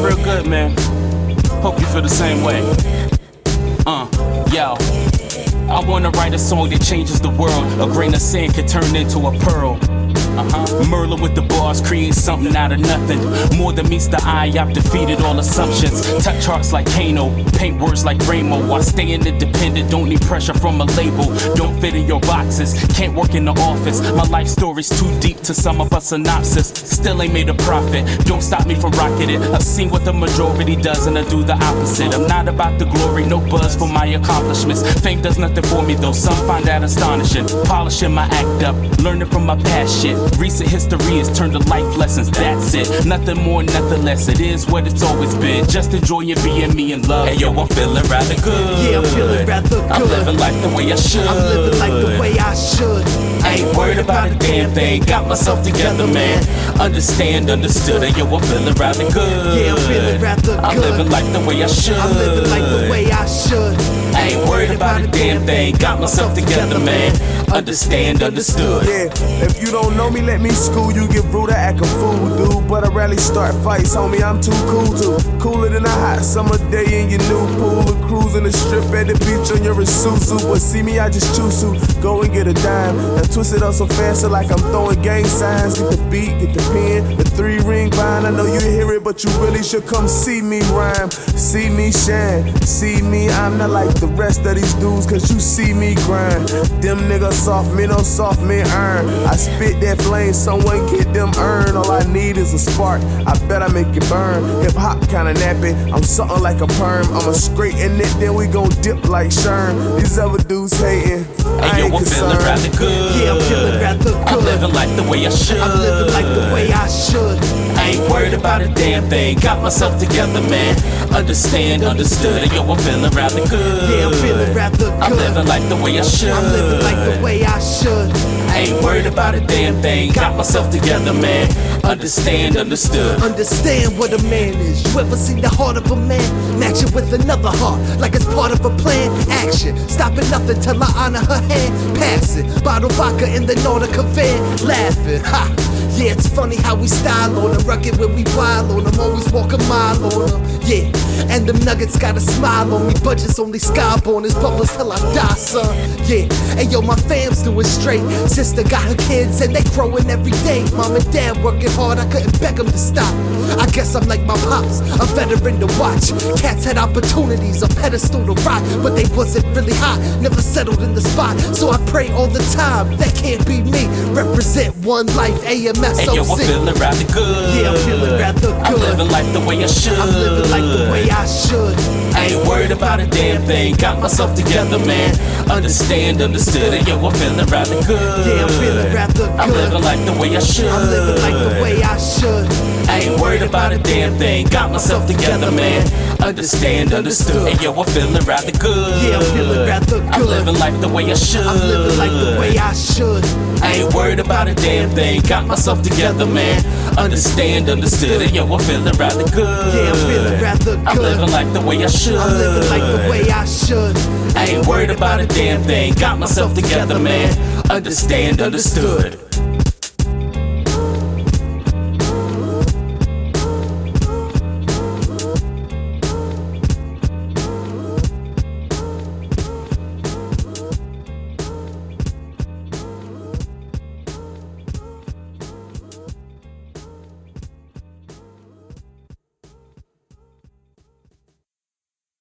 real good, man. Hope you feel the same way. Yo. I wanna write a song that changes the world. A grain of sand could turn into a pearl. Merlin with the bars, create something out of nothing. More than meets the eye, I've defeated all assumptions. Touch hearts like Kano, paint words like Ramo. I stay independent, don't need pressure from a label. Don't fit in your boxes, can't work in the office. My life story's too deep to sum up a synopsis. Still ain't made a profit, don't stop me from rocking it. I've seen what the majority does and I do the opposite. I'm not about the glory, no buzz for my accomplishments. Fame does nothing for me though, some find that astonishing. Polishing my act up, learning from my past shit. Recent history is turned to life lessons, that's it. Nothing more, nothing less, it is what it's always been. Just enjoying being me in love. Hey yo, I'm feeling rather good. Yeah, I'm feeling rather good. I'm living life the way I should. I'm living like the way I should. I ain't worried about a damn thing, got myself together, man. Understand, understood, hey yo, I'm feeling rather good. Yeah, I'm feeling rather good. I'm living like the way I should. I'm living like the way I should. I ain't worried about a damn thing, got myself together, man. Understand, understood. Yeah, if you don't know me, let me school you. Get rude, I act a fool, dude. But I rarely start fights, homie, I'm too cool to. Cooler than a hot summer day in your new pool. Or cruising the strip at the beach on your Isuzu. But see me, I just choose to go and get a dime. And twist it up so fancy like I'm throwing gang signs. Get the beat, get the pen, the 3-ring bind. I know you hear it, but you really should come see me rhyme. See me shine, see me, I'm not like the rest of these dudes. Cause you see me grind. Them niggas soft, me no soft, me earn. I spit that flame, someone get them earn. All I need is a spark, I bet I make it burn. Hip hop kinda nappy, I'm something like a perm. I'ma straighten it, then we gon' dip like Sherm. These other dudes hating, I ain't I'm feeling rather good. Yeah, I'm feeling rather good. I'm living life the way I should. I'm living like the way I should. I ain't worried about a damn thing, got myself together, man. Understand, understood, and yo, I'm feeling rather good. Yeah, I'm feeling rather good. I'm living like the way I should. I'm living like the way I should. I ain't worried about a damn thing, got myself together, man. Understand, understood. Understand what a man is. You ever seen the heart of a man? Match it with another heart, like it's part of a plan. Action, stopping nothing till I honor her hand. Pass it, bottle vodka in the Nautica van. Laughing, ha. Yeah, it's funny how we style on them. Rugged when we wild on them. Always walk a mile on them. Yeah, and them nuggets got a smile on me. Budget's only skyborn, it's bubbles till I die, son. Yeah, and yo, my fam's doing straight. Sister got her kids and they growing every day. Mom and dad working hard, I couldn't beg them to stop. I guess I'm like my pops, a veteran to watch. Cats had opportunities, a pedestal to rock, but they wasn't really hot, never settled in the spot. So I pray all the time, that can't be me. Represent one life, AMS. Hey yo, I'm feeling rather good. Yeah, I'm feeling rather good. I'm living life the way I should. I'm living like the way I should. I ain't worried about a damn thing, got myself together, man. Understand, understood, and yo, I'm feeling rather good. Yeah, I'm feeling rather good. I'm living like the way I should. I'm living like the way I should. I ain't worried about a damn thing, got myself together, man. Understand, understood, and yo, I'm feeling rather good. Yeah, I'm feeling rather good. I'm living life the way I should. I'm living like the way I should. I ain't worried about a damn thing, got myself together, man. Understand, understood, and yo, I'm feeling rather good. Yeah, I'm feeling rather good. I'm living like the way I should. I'm living like the way I should. I ain't worried about a damn thing, got myself together, man. Understand, understood.